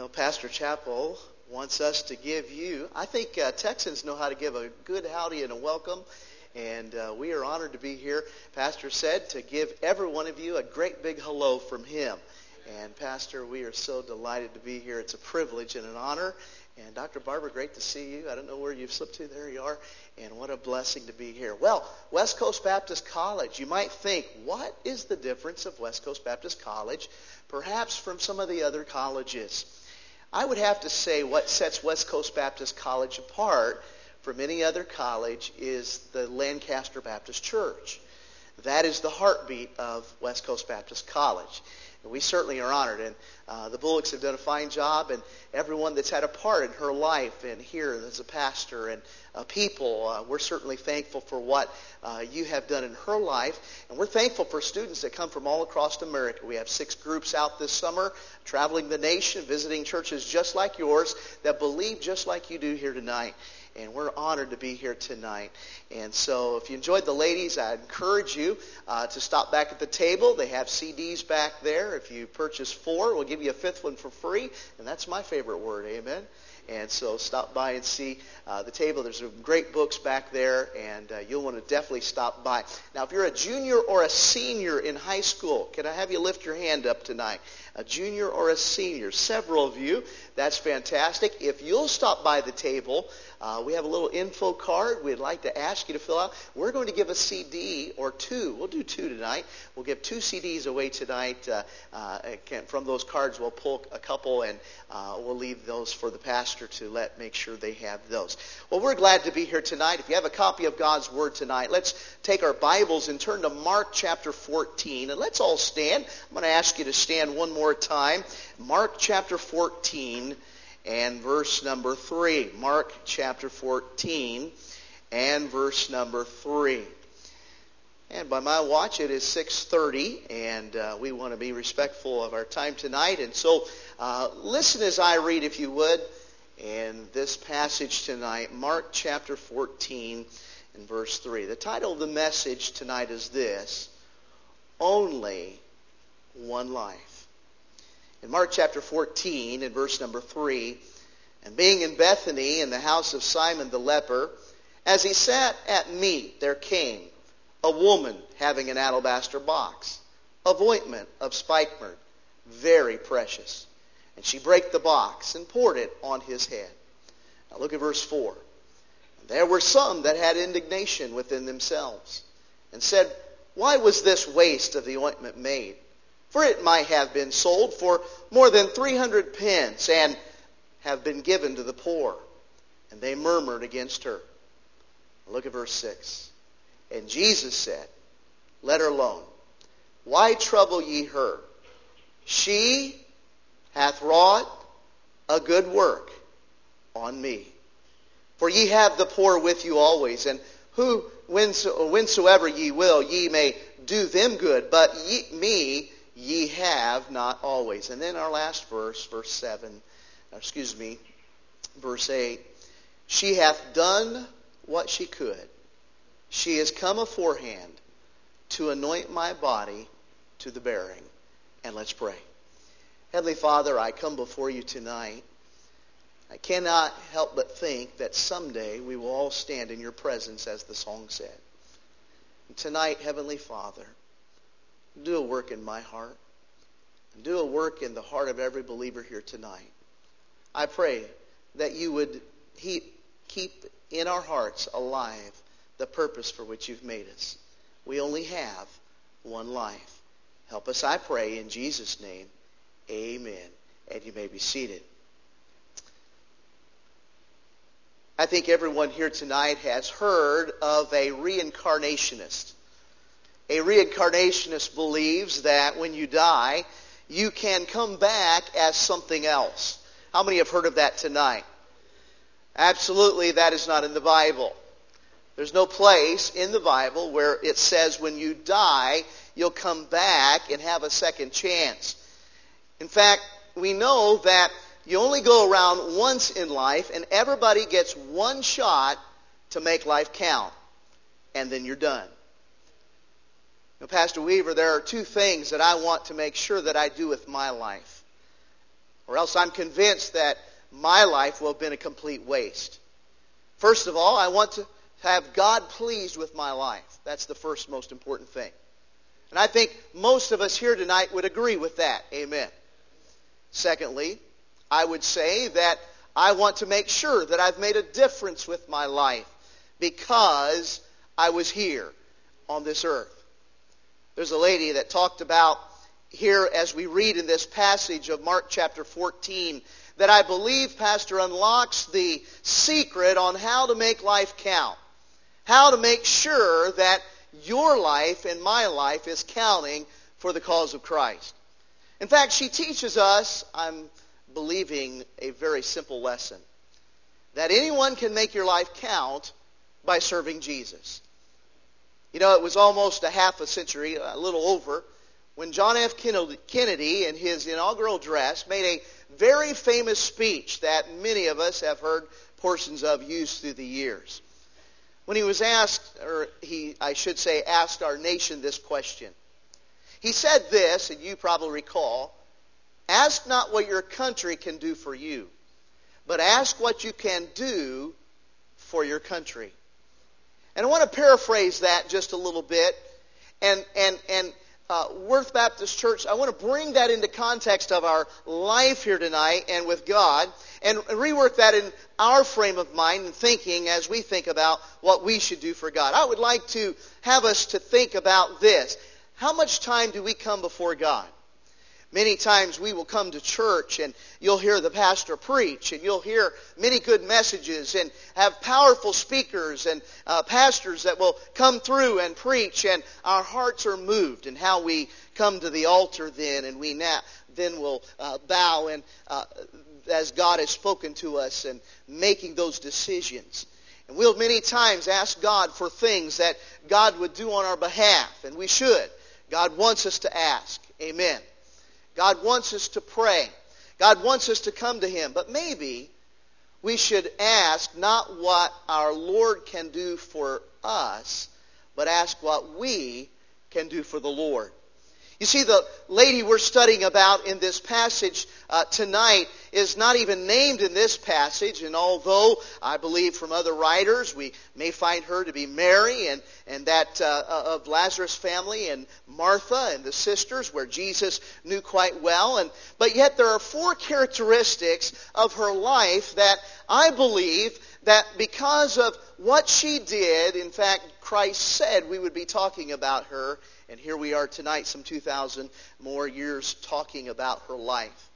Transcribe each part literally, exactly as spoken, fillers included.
Pastor Chappell wants us to give you, I think uh, Texans know how to give a good howdy and a welcome, and uh, we are honored to be here. Pastor said to give every one of you a great big hello from him. And Pastor, we are so delighted to be here. It's a privilege and an honor. And Doctor Barber, great to see you. I don't know where you've slipped to. There you are. And what a blessing to be here. Well, West Coast Baptist College. You might think, what is the difference of West Coast Baptist College, perhaps from some of the other colleges? I would have to say what sets West Coast Baptist College apart from any other college is the Lancaster Baptist Church. That is the heartbeat of West Coast Baptist College. And we certainly are honored. And uh, the Bullocks have done a fine job, and everyone that's had a part in her life and here as a pastor and uh, people, uh, we're certainly thankful for what uh, you have done in her life. And we're thankful for students that come from all across America. We have six groups out this summer, traveling the nation, visiting churches just like yours that believe just like you do here tonight. And we're honored to be here tonight. And so if you enjoyed the ladies, I encourage you uh, to stop back at the table. They have C Ds back there. If you purchase four, we'll give you a fifth one for free. And that's my favorite word, amen. And so stop by and see uh, the table. There's some great books back there, and uh, you'll want to definitely stop by. Now, if you're a junior or a senior in high school, can I have you lift your hand up tonight? A junior or a senior, several of you. That's fantastic. If you'll stop by the table, uh, we have a little info card we'd like to ask you to fill out. We're going to give a C D or two. We'll do two tonight. We'll give two C Ds away tonight. Uh, uh, from those cards, we'll pull a couple, and uh, we'll leave those for the pastor to let make sure they have those. Well, we're glad to be here tonight. If you have a copy of God's Word tonight, let's take our Bibles and turn to Mark chapter fourteen. And let's all stand. I'm going to ask you to stand one more time. Mark chapter fourteen and verse number three. Mark chapter fourteen and verse number three. And by my watch, it is six thirty, and uh, we want to be respectful of our time tonight. And so uh, listen as I read, if you would, in this passage tonight, Mark chapter fourteen and verse three. The title of the message tonight is this: Only One Life. In Mark chapter fourteen and verse number three, and being in Bethany in the house of Simon the leper, as he sat at meat, there came a woman having an alabaster box of ointment of spikenard, very precious. And she brake the box and poured it on his head. Now look at verse four. And there were some that had indignation within themselves, and said, Why was this waste of the ointment made? For it might have been sold for more than three hundred pence, and have been given to the poor. And they murmured against her. Now look at verse six. And Jesus said, Let her alone. Why trouble ye her? She hath wrought a good work on me. For ye have the poor with you always, and who, whensoever ye will, ye may do them good, but ye, me ye have not always. And then our last verse, verse seven, or excuse me, verse eight. She hath done what she could. She has come aforehand to anoint my body to the burying. And let's pray. Heavenly Father, I come before you tonight. I cannot help but think that someday we will all stand in your presence, as the song said. And tonight, Heavenly Father, do a work in my heart. And do a work in the heart of every believer here tonight. I pray that you would keep in our hearts alive the purpose for which you've made us. We only have one life. Help us, I pray, in Jesus' name. Amen. And you may be seated. I think everyone here tonight has heard of a reincarnationist. A reincarnationist believes that when you die, you can come back as something else. How many have heard of that tonight? Absolutely, that is not in the Bible. There's no place in the Bible where it says when you die, you'll come back and have a second chance. In fact, we know that you only go around once in life, and everybody gets one shot to make life count. And then you're done. Now, Pastor Weaver, there are two things that I want to make sure that I do with my life. or else I'm convinced that my life will have been a complete waste. First of all, I want to have God pleased with my life. That's the first most important thing. And I think most of us here tonight would agree with that. Amen. Secondly, I would say that I want to make sure that I've made a difference with my life because I was here on this earth. There's a lady that talked about here as we read in this passage of Mark chapter fourteen that I believe, Pastor, unlocks the secret on how to make life count. How to make sure that your life and my life is counting for the cause of Christ. In fact, she teaches us, I'm believing, a very simple lesson. That anyone can make your life count by serving Jesus. You know, it was almost a half a century, a little over, when John F. Kennedy, in his inaugural address, made a very famous speech that many of us have heard portions of used through the years. When he was asked, or he, I should say, asked our nation this question. He said this, and you probably recall, ask not what your country can do for you, but ask what you can do for your country. And I want to paraphrase that just a little bit. And, and, and uh, Worth Baptist Church, I want to bring that into context of our life here tonight and with God, and rework that in our frame of mind and thinking as we think about what we should do for God. I would like to have us to think about this. How much time do we come before God? Many times we will come to church and you'll hear the pastor preach and you'll hear many good messages and have powerful speakers and uh, pastors that will come through and preach, and our hearts are moved, and how we come to the altar then and we na- then will uh, bow and uh, as God has spoken to us and making those decisions. And we'll many times ask God for things that God would do on our behalf, and we should. God wants us to ask. Amen. God wants us to pray. God wants us to come to Him. But maybe we should ask not what our Lord can do for us, but ask what we can do for the Lord. You see, the lady we're studying about in this passage uh, tonight is not even named in this passage. And although I believe from other writers we may find her to be Mary and, and that uh, of Lazarus' family, and Martha and the sisters, where Jesus knew quite well. And but yet there are four characteristics of her life that I believe that because of what she did, in fact, Christ said we would be talking about her. And here we are tonight, some two thousand more years, talking about her life.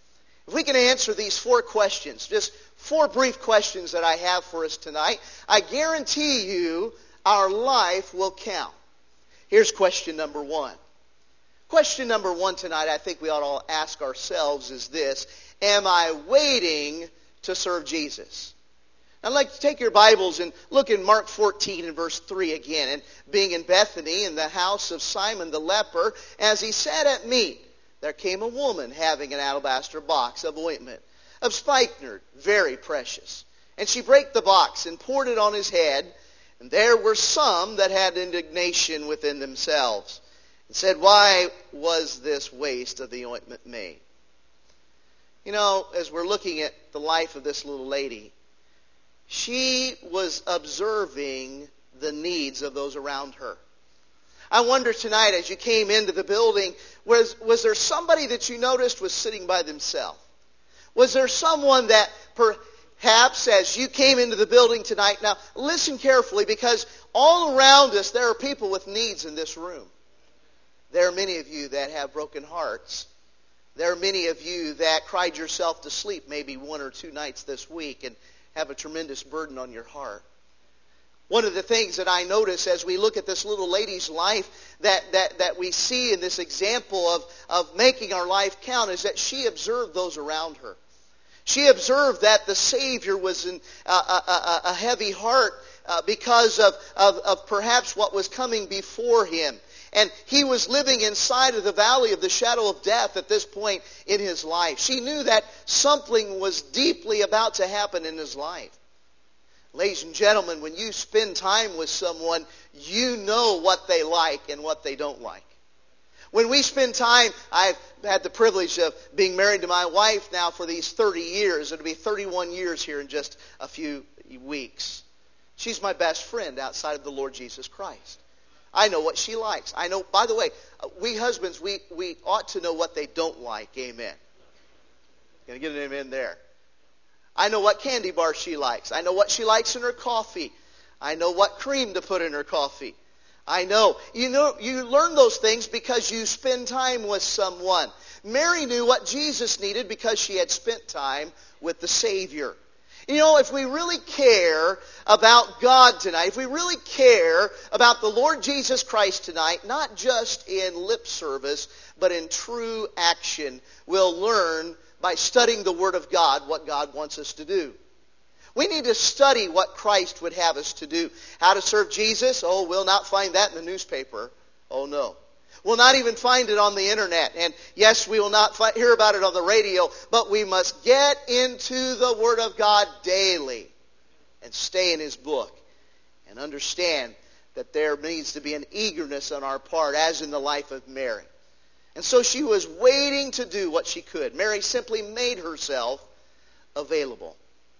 If we can answer these four questions, just four brief questions that I have for us tonight, I guarantee you our life will count. Here's question number one. Question number one tonight, I think we ought to all ask ourselves, is this: am I waiting to serve Jesus? I'd like to take your Bibles and look in Mark fourteen and verse three again. And being in Bethany in the house of Simon the leper, as he sat at meat, there came a woman having an alabaster box of ointment, of spikenard, very precious. And she brake the box and poured it on his head. And there were some that had indignation within themselves, and said, why was this waste of the ointment made? You know, as we're looking at the life of this little lady, she was observing the needs of those around her. I wonder tonight, as you came into the building, was, was there somebody that you noticed was sitting by themselves? Was there someone that perhaps as you came into the building tonight, now listen carefully, because all around us there are people with needs in this room. There are many of you that have broken hearts. There are many of you that cried yourself to sleep maybe one or two nights this week and have a tremendous burden on your heart. One of the things that I notice as we look at this little lady's life that, that, that we see in this example of, of making our life count is that she observed those around her. She observed that the Savior was in a, a, a heavy heart uh, because of, of, of perhaps what was coming before him. And he was living inside of the valley of the shadow of death at this point in his life. She knew that something was deeply about to happen in his life. Ladies and gentlemen, when you spend time with someone, you know what they like and what they don't like. When we spend time, I've had the privilege of being married to my wife now for these thirty years. It'll be thirty-one years here in just a few weeks. She's my best friend outside of the Lord Jesus Christ. I know what she likes. I know, by the way, we husbands, we, we ought to know what they don't like. Amen. Gonna get an amen there. I know what candy bar she likes. I know what she likes in her coffee. I know what cream to put in her coffee. I know. You know, you learn those things because you spend time with someone. Mary knew what Jesus needed because she had spent time with the Savior. You know, if we really care about God tonight, if we really care about the Lord Jesus Christ tonight, not just in lip service, but in true action, we'll learn by studying the Word of God what God wants us to do. We need to study what Christ would have us to do. How to serve Jesus? Oh, we'll not find that in the newspaper. Oh, no. We'll not even find it on the internet. And yes, we will not find, hear about it on the radio, but we must get into the Word of God daily and stay in His book and understand that there needs to be an eagerness on our part, as in the life of Mary. And so she was waiting to do what she could. Mary simply made herself available.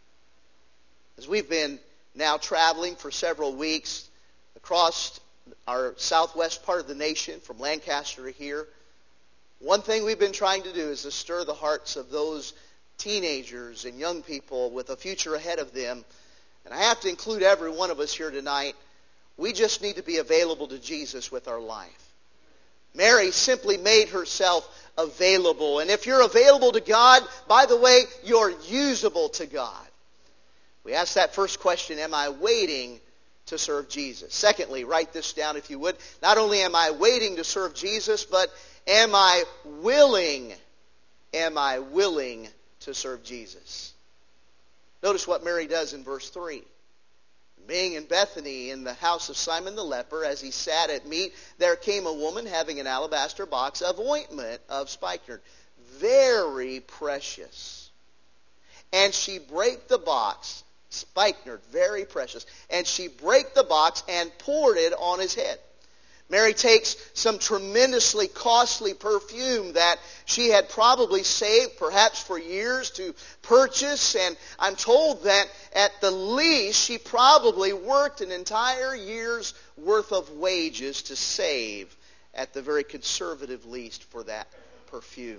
As we've been now traveling for several weeks across our southwest part of the nation, from Lancaster to here, one thing we've been trying to do is to stir the hearts of those teenagers and young people with a future ahead of them. And I have to include every one of us here tonight. We just need to be available to Jesus with our life. Mary simply made herself available. And if you're available to God, by the way, you're usable to God. We ask that first question, am I waiting to serve Jesus? Secondly, write this down if you would. Not only am I waiting to serve Jesus, but am I willing, am I willing to serve Jesus? Notice what Mary does in verse three. Being in Bethany in the house of Simon the leper, as he sat at meat, there came a woman having an alabaster box of ointment of spikenard, very precious. And she brake the box, spikenard, very precious, and she brake the box and poured it on his head. Mary takes some tremendously costly perfume that she had probably saved, perhaps for years, to purchase. And I'm told that at the least she probably worked an entire year's worth of wages to save, at the very conservative least, for that perfume.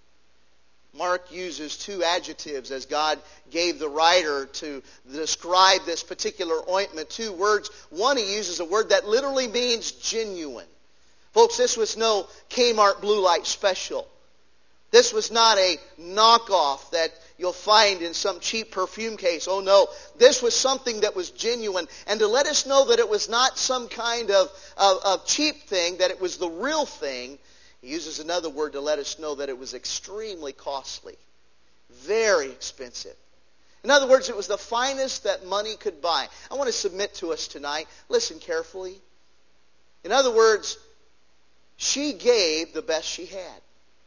Mark uses two adjectives as God gave the writer to describe this particular ointment. Two words. One, he uses a word that literally means genuine. Folks, this was no Kmart Blue Light special. This was not a knockoff that you'll find in some cheap perfume case. Oh no, this was something that was genuine. And to let us know that it was not some kind of, of, of cheap thing, that it was the real thing, he uses another word to let us know that it was extremely costly, very expensive. In other words, it was the finest that money could buy. I want to submit to us tonight. Listen carefully. In other words, she gave the best she had.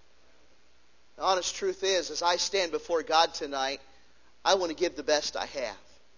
The honest truth is, as I stand before God tonight, I want to give the best I have.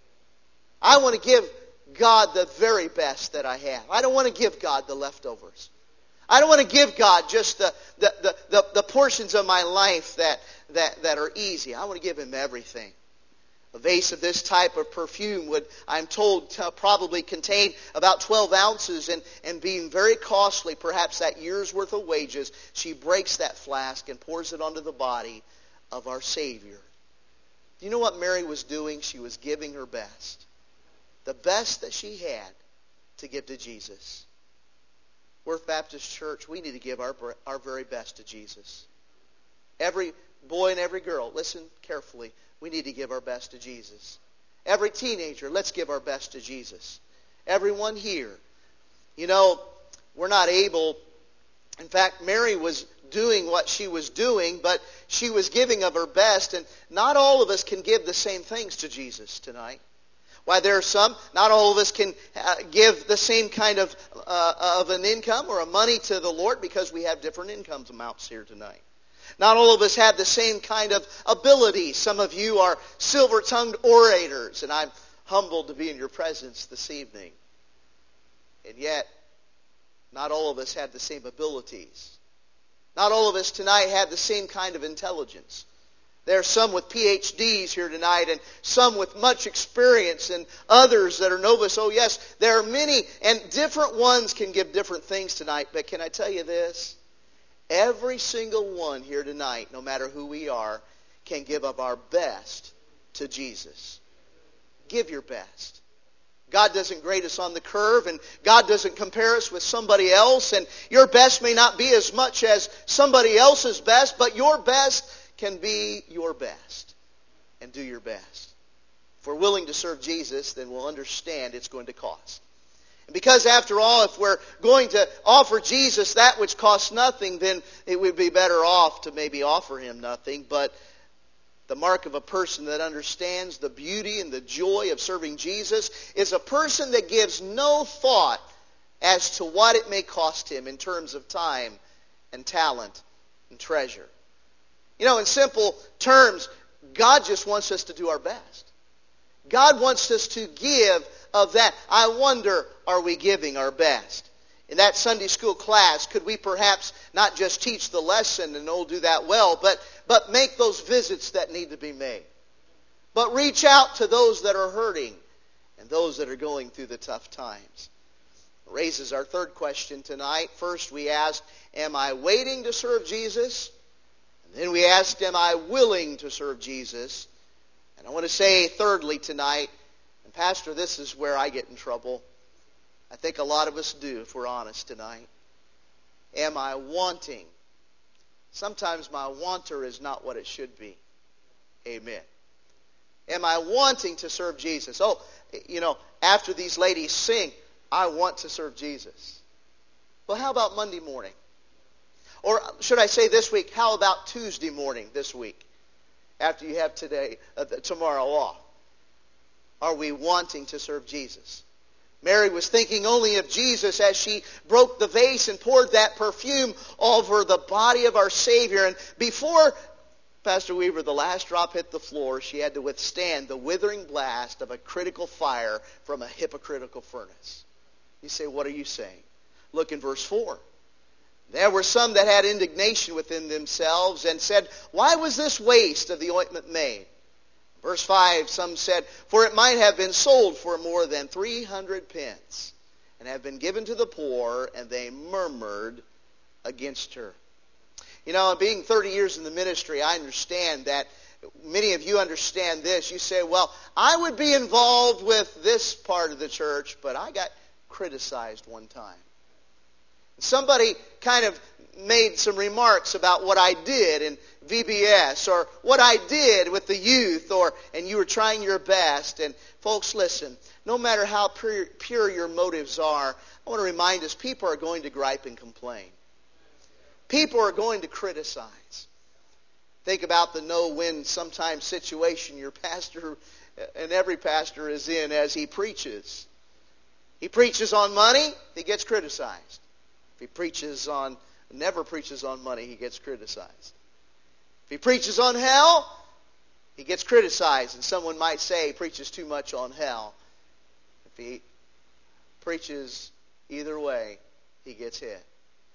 I want to give God the very best that I have. I don't want to give God the leftovers. I don't want to give God just the, the, the, the, the portions of my life that, that, that are easy. I want to give Him everything. A vase of this type of perfume would, I'm told, t- probably contain about twelve ounces, and, and being very costly, perhaps that year's worth of wages, she breaks that flask and pours it onto the body of our Savior. Do you know what Mary was doing? She was giving her best. The best that she had to give to Jesus. Worth Baptist Church, we need to give our, our very best to Jesus. Every boy and every girl, listen carefully, we need to give our best to Jesus. Every teenager, let's give our best to Jesus. Everyone here. You know, we're not able, in fact, Mary was doing what she was doing, but she was giving of her best, and not all of us can give the same things to Jesus tonight. Why, there are some, not all of us can uh, give the same kind of uh, of an income or a money to the Lord, because we have different income amounts here tonight. Not all of us have the same kind of ability. Some of you are silver-tongued orators, and I'm humbled to be in your presence this evening. And yet, not all of us have the same abilities. Not all of us tonight have the same kind of intelligence. There are some with P H Ds here tonight, and some with much experience, and others that are novice. Oh yes, there are many, and different ones can give different things tonight. But can I tell you this? Every single one here tonight, no matter who we are, can give up our best to Jesus. Give your best. God doesn't grade us on the curve, and God doesn't compare us with somebody else, and your best may not be as much as somebody else's best, but your best can be your best, and do your best. If we're willing to serve Jesus, then we'll understand it's going to cost. And because after all, if we're going to offer Jesus that which costs nothing, then it would be better off to maybe offer Him nothing. But the mark of a person that understands the beauty and the joy of serving Jesus is a person that gives no thought as to what it may cost him in terms of time and talent and treasure. You know, in simple terms, God just wants us to do our best. God wants us to give of that. I wonder, are we giving our best? In that Sunday school class, could we perhaps not just teach the lesson and oh, do that well, but, but make those visits that need to be made? But reach out to those that are hurting and those that are going through the tough times. It raises our third question tonight. First, we asked, am I waiting to serve Jesus? And then we asked, am I willing to serve Jesus? And I want to say thirdly tonight, and Pastor, this is where I get in trouble. I think a lot of us do, if we're honest tonight. Am I wanting? Sometimes my wanter is not what it should be. Amen. Am I wanting to serve Jesus? Oh, you know, after these ladies sing, I want to serve Jesus. Well, how about Monday morning? Or should I say this week, how about Tuesday morning this week? After you have today, uh, tomorrow off. Are we wanting to serve Jesus? Mary was thinking only of Jesus as she broke the vase and poured that perfume over the body of our Savior. And before, Pastor Weaver, the last drop hit the floor, she had to withstand the withering blast of a critical fire from a hypocritical furnace. You say, what are you saying? Look in verse four. There were some that had indignation within themselves and said, why was this waste of the ointment made? Verse five, some said, for it might have been sold for more than three hundred pence and have been given to the poor, and they murmured against her. You know, being thirty years in the ministry, I understand that many of you understand this. You say, well, I would be involved with this part of the church, but I got criticized one time. Somebody kind of made some remarks about what I did in V B S or what I did with the youth, or and you were trying your best. And folks, listen, no matter how pure, pure your motives are, I want to remind us, people are going to gripe and complain. People are going to criticize. Think about the no-win sometimes situation your pastor and every pastor is in as he preaches. He preaches on money, he gets criticized. If he preaches on, never preaches on money, he gets criticized. If he preaches on hell, he gets criticized. And someone might say he preaches too much on hell. If he preaches either way, he gets hit.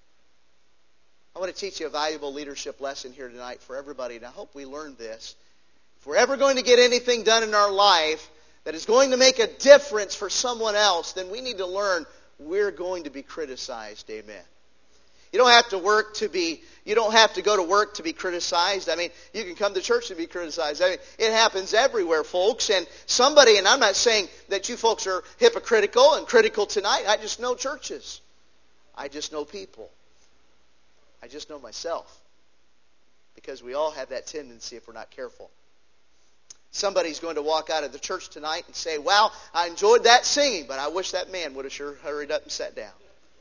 I want to teach you a valuable leadership lesson here tonight for everybody, and I hope we learn this. If we're ever going to get anything done in our life that is going to make a difference for someone else, then we need to learn we're going to be criticized. Amen. You don't have to work to be, you don't have to go to work to be criticized. I mean, you can come to church to be criticized. I mean, it happens everywhere, folks. And somebody, and I'm not saying that you folks are hypocritical and critical tonight. I just know churches. I just know people. I just know myself. Because we all have that tendency if we're not careful. Somebody's going to walk out of the church tonight and say, wow, I enjoyed that singing, but I wish that man would have sure hurried up and sat down.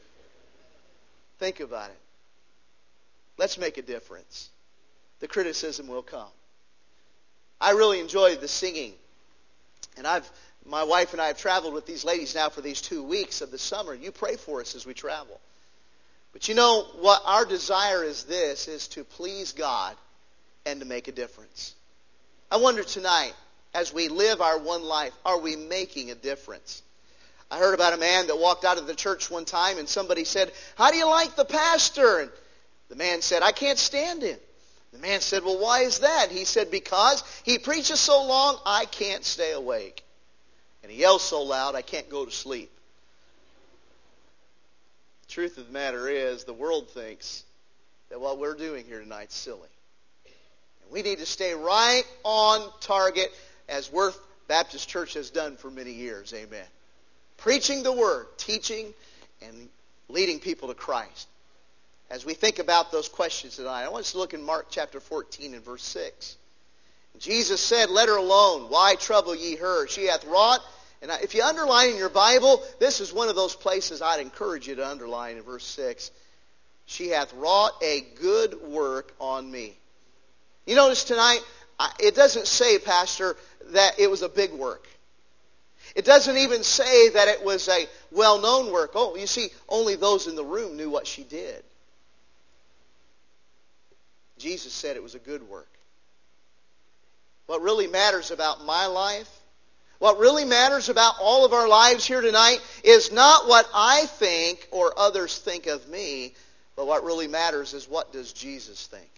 Think about it. Let's make a difference. The criticism will come. I really enjoyed the singing. And I've, my wife and I have traveled with these ladies now for these two weeks of the summer. You pray for us as we travel. But you know what our desire is this, is to please God and to make a difference. I wonder tonight, as we live our one life, are we making a difference? I heard about a man that walked out of the church one time and somebody said, how do you like the pastor? And The man said, I can't stand him. The man said, well, why is that? He said, because he preaches so long, I can't stay awake. And he yells so loud, I can't go to sleep. The truth of the matter is, the world thinks that what we're doing here tonight is silly. And we need to stay right on target, as Worth Baptist Church has done for many years. Amen. Preaching the Word, teaching, and leading people to Christ. As we think about those questions tonight, I want us to look in Mark chapter fourteen and verse six. Jesus said, let her alone. Why trouble ye her? She hath wrought. And if you underline in your Bible, this is one of those places I'd encourage you to underline in verse six. She hath wrought a good work on me. You notice tonight, it doesn't say, Pastor, that it was a big work. It doesn't even say that it was a well-known work. Oh, you see, only those in the room knew what she did. Jesus said it was a good work. What really matters about my life, what really matters about all of our lives here tonight, is not what I think or others think of me, but what really matters is, what does Jesus think?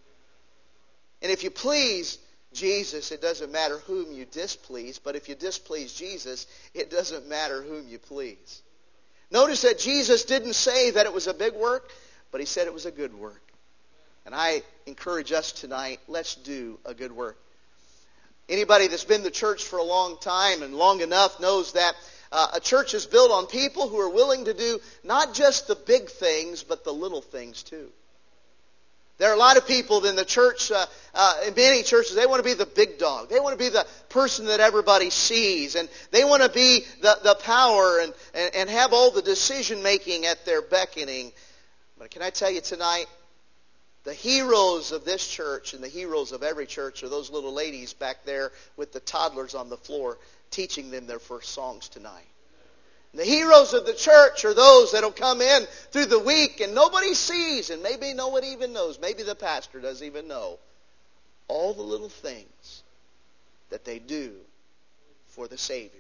And if you please Jesus, it doesn't matter whom you displease, but if you displease Jesus, it doesn't matter whom you please. Notice that Jesus didn't say that it was a big work, but He said it was a good work. And I encourage us tonight, let's do a good work. Anybody that's been to church for a long time and long enough knows that uh, a church is built on people who are willing to do not just the big things, but the little things too. There are a lot of people in the church, uh, uh, in many churches, they want to be the big dog. They want to be the person that everybody sees. And they want to be the, the power and, and, and have all the decision making at their beckoning. But can I tell you tonight, the heroes of this church and the heroes of every church are those little ladies back there with the toddlers on the floor teaching them their first songs tonight. And the heroes of the church are those that will come in through the week and nobody sees, and maybe no one even knows, maybe the pastor doesn't even know, all the little things that they do for the Savior.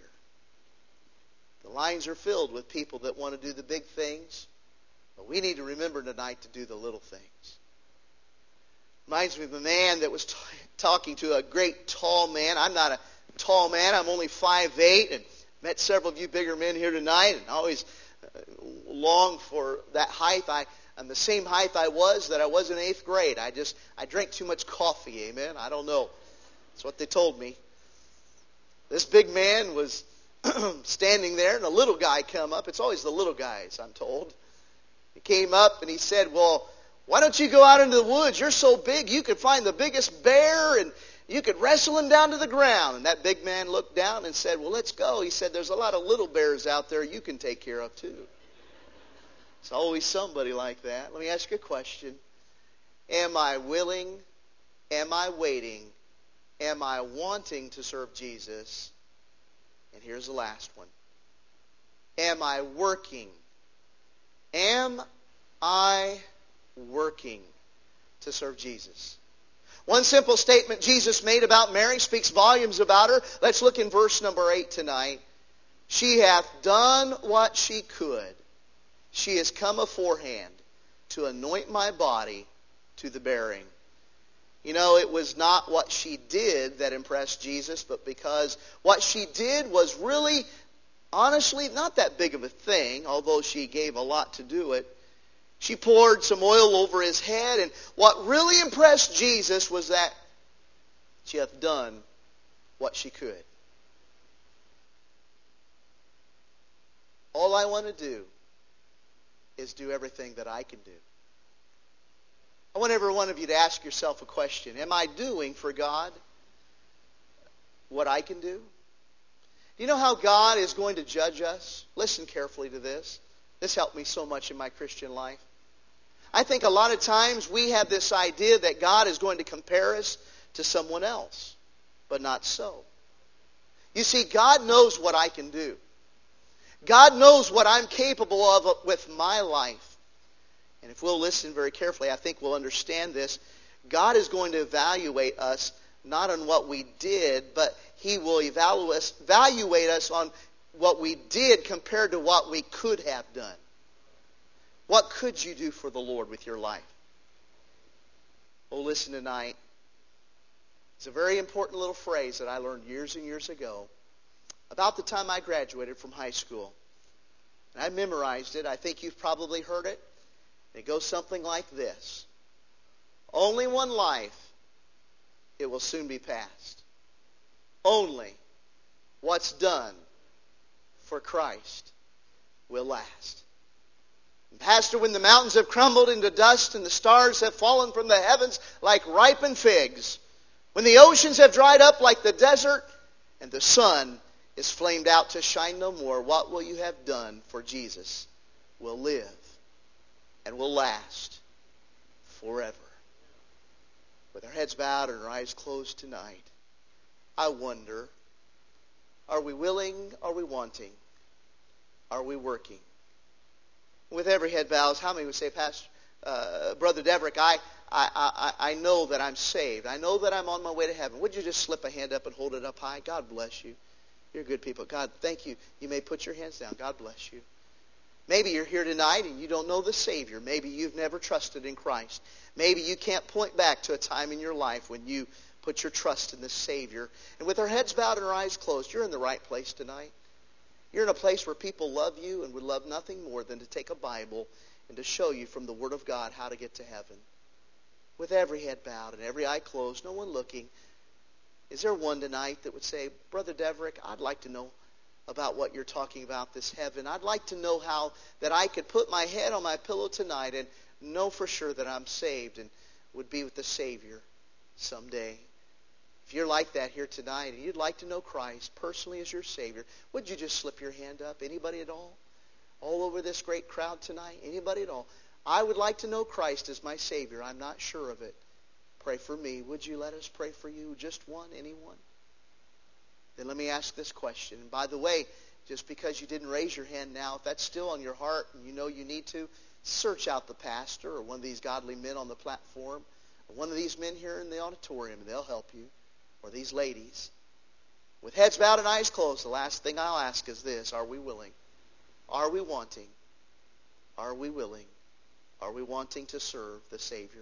The lines are filled with people that want to do the big things, but we need to remember tonight to do the little things. Reminds me of a man that was t- talking to a great tall man. I'm not a tall man. I'm only five eight, and met several of you bigger men here tonight, and I always uh, long for that height. I, I'm the same height I was that I was in eighth grade. I just, I drank too much coffee, amen? I don't know. That's what they told me. This big man was standing there, and a little guy come up. It's always the little guys, I'm told. He came up, and he said, well, why don't you go out into the woods? You're so big, you could find the biggest bear, and you could wrestle him down to the ground. And that big man looked down and said, well, let's go. He said, there's a lot of little bears out there you can take care of too. It's always somebody like that. Let me ask you a question. Am I willing? Am I waiting? Am I wanting to serve Jesus? And here's the last one. Am I working? Am I working to serve Jesus? One simple statement Jesus made about Mary speaks volumes about her. Let's look in verse number eight tonight. She hath done what she could. She has come aforehand to anoint my body to the burying. You know, it was not what she did that impressed Jesus, but because what she did was really, honestly, not that big of a thing, although she gave a lot to do it. She poured some oil over his head, and what really impressed Jesus was that she hath done what she could. All I want to do is do everything that I can do. I want every one of you to ask yourself a question. Am I doing for God what I can do? Do you know how God is going to judge us? Listen carefully to this. This helped me so much in my Christian life. I think a lot of times we have this idea that God is going to compare us to someone else, but not so. You see, God knows what I can do. God knows what I'm capable of with my life. And if we'll listen very carefully, I think we'll understand this. God is going to evaluate us not on what we did, but He will evaluate us, evaluate us on what we did compared to what we could have done. What could you do for the Lord with your life? Oh, listen tonight. It's a very important little phrase that I learned years and years ago. About the time I graduated from high school. And I memorized it. I think you've probably heard it. It goes something like this. Only one life. It will soon be past. Only what's done for Christ will last. And Pastor, when the mountains have crumbled into dust and the stars have fallen from the heavens like ripened figs, when the oceans have dried up like the desert and the sun is flamed out to shine no more, what will you have done for Jesus will live and will last forever. With our heads bowed and our eyes closed tonight, I wonder, are we willing? Are we wanting? Are we working? With every head bowed, how many would say, Pastor, uh, Brother Deverick, I, I, I, I know that I'm saved. I know that I'm on my way to heaven. Would you just slip a hand up and hold it up high? God bless you. You're good people. God, thank you. You may put your hands down. God bless you. Maybe you're here tonight and you don't know the Savior. Maybe you've never trusted in Christ. Maybe you can't point back to a time in your life when you put your trust in the Savior. And with our heads bowed and our eyes closed, you're in the right place tonight. You're in a place where people love you and would love nothing more than to take a Bible and to show you from the Word of God how to get to heaven. With every head bowed and every eye closed, no one looking, is there one tonight that would say, Brother Deverick, I'd like to know about what you're talking about, this heaven. I'd like to know how that I could put my head on my pillow tonight and know for sure that I'm saved and would be with the Savior someday. If you're like that here tonight and you'd like to know Christ personally as your Savior, would you just slip your hand up? Anybody at all? All over this great crowd tonight? Anybody at all? I would like to know Christ as my Savior. I'm not sure of it. Pray for me. Would you let us pray for you? Just one? Anyone? Then let me ask this question. And by the way, just because you didn't raise your hand now, if that's still on your heart and you know you need to, search out the pastor or one of these godly men on the platform or one of these men here in the auditorium, and they'll help you. Or these ladies. With heads bowed and eyes closed, the last thing I'll ask is this. Are we willing? Are we wanting? Are we willing? Are we wanting to serve the Savior?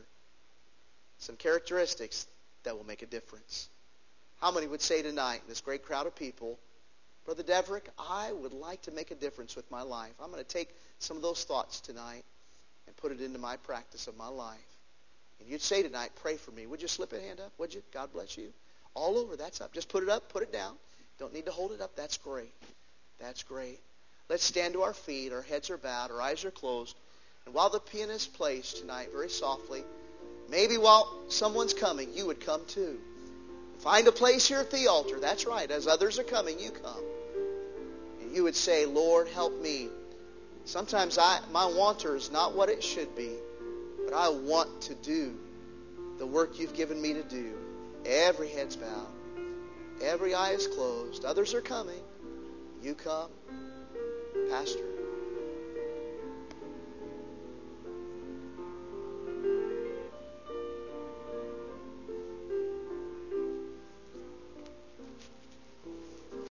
Some characteristics that will make a difference. How many would say tonight, in this great crowd of people, Brother Deverick, I would like to make a difference with my life. I'm going to take some of those thoughts tonight and put it into my practice of my life. And you'd say tonight, pray for me. Would you slip a hand up? Would you? God bless you. All over, that's up. Just put it up, put it down. Don't need to hold it up. That's great. That's great. Let's stand to our feet. Our heads are bowed. Our eyes are closed. And while the pianist plays tonight very softly, maybe while someone's coming, you would come too. Find a place here at the altar. That's right. As others are coming, you come. And you would say, Lord, help me. Sometimes I, my wanter is not what it should be, but I want to do the work you've given me to do. Every head's bowed. Every eye is closed. Others are coming. You come. Pastor,